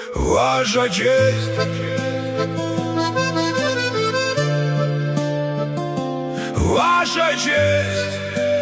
Ваша честь, ваша честь.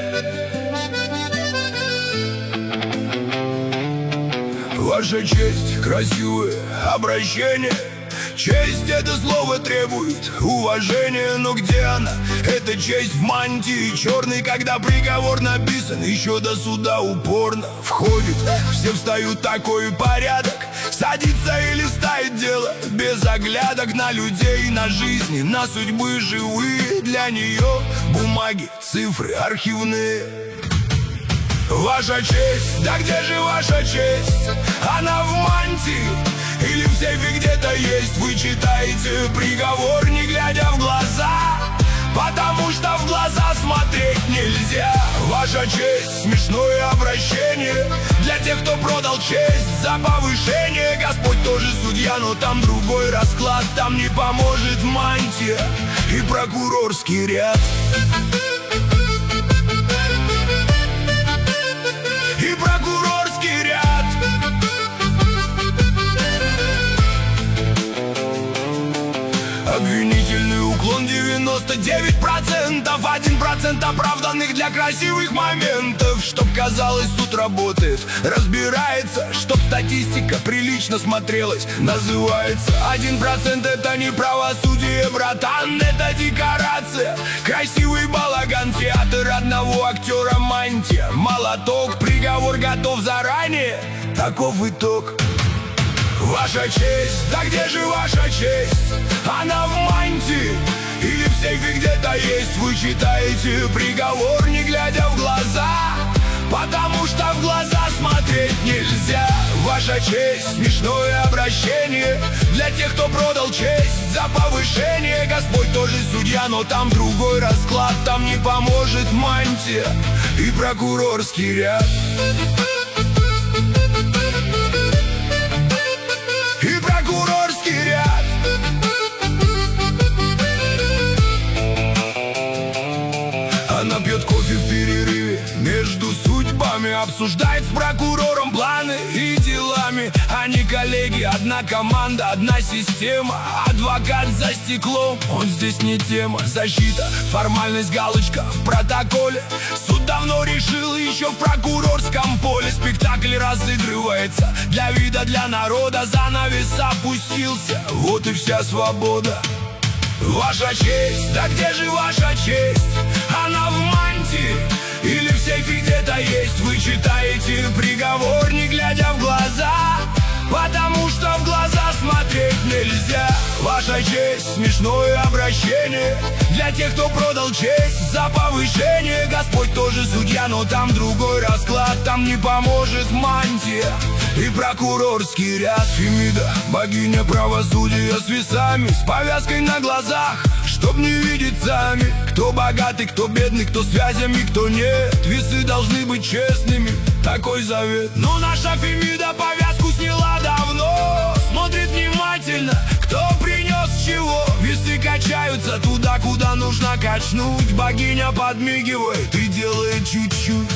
Ваша честь, красивое обращение. Честь — это слово требует уважения. Но где она, эта честь в мантии черной, когда приговор написан еще до суда упорно входит? Все встают, такой порядок, садится и листает дело без оглядок на людей, на жизни, на судьбы живые. Для нее бумаги, цифры архивные. Ваша честь, да где же ваша честь? Она в мантии или в сейфе где-то есть? Вы читаете приговор, не глядя в глаза, потому что в глаза смотреть нельзя. Ваша честь, смешное обращение для тех, кто продал честь за повышение. Господь тоже судья, но там другой расклад. Там не поможет мантия и прокурорский ряд. И прокурорский ряд. Обвинительный уклон 99%, 1% оправданных для красивых моментов. Чтоб казалось, суд работает, разбирается, чтоб статистика прилично смотрелась. Называется 1% это не правосудие, братан, это декорация. Красивый балаган, театр одного актера, мантия, молоток. Приговор готов заранее, таков итог. Ваша честь, да где же ваша честь? Она в мантии или в сейфе где-то есть? Вы читаете приговор, не глядя в глаза, потому что в глаза смотреть нельзя. Ваша честь, смешное обращение для тех, кто продал честь за повышение. Господь тоже судья, но там другой расклад. Там не поможет мантия и прокурорский ряд. И прокурорский ряд. Она пьет кофе в перерыве между судьбами, обсуждает с прокурором планы и делами. Они коллеги, одна команда, одна система. Адвокат за стеклом, он здесь не тема. Защита, формальность, галочка в протоколе. Суд давно решил еще в прокурорском поле. Спектакль разыгрывается для вида, для народа. Занавес опустился, вот и вся свобода. Ваша честь, да где же ваша честь? Она в мантии или в сейфе где-то есть? Вы читаете приговор, не глядя в глаза, потому что в глаза смотреть нельзя. Ваша честь, смешное обращение для тех, кто продал честь за повышение. Господь тоже судья, но там другой расклад. Там не поможет мантия и прокурорский ряд. Фемида, богиня правосудия с весами, с повязкой на глазах, чтоб не видеть сами, кто богатый, кто бедный, кто связями, кто нет. Весы должны быть честными, такой завет. Но наша Фемида повязку сняла давно, смотрит внимательно, кто принес чего. Весы качаются туда, куда нужно качнуть. Богиня подмигивает и делает чуть-чуть.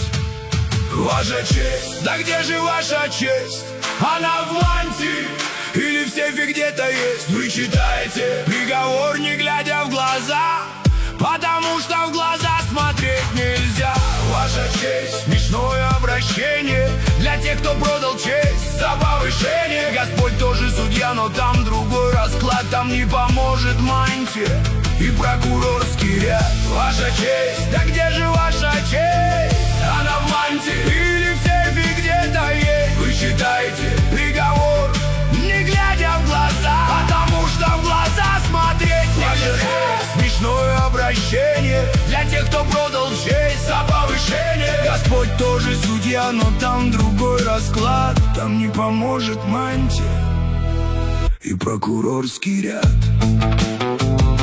Ваша честь, да где же ваша честь? Она в мантии или в сейфе где-то есть? Вы читаете приговор, не глядя в глаза, потому что в глаза смотреть нельзя. Ваша честь, смешное обращение для тех, кто продал честь за повышение. Господь тоже судья, но там другой расклад. Там не поможет мантия и прокурорский ряд. Ваша честь, да где же ваша честь? Она в мантии или в сейфе где-то есть? Вы читаете приговор, не глядя в глаза, потому что в глаза смотреть нельзя. Смешное обращение для тех, кто продал честь за повышение. Господь тоже судья, но там другой расклад. Там не поможет мантия и прокурорский ряд.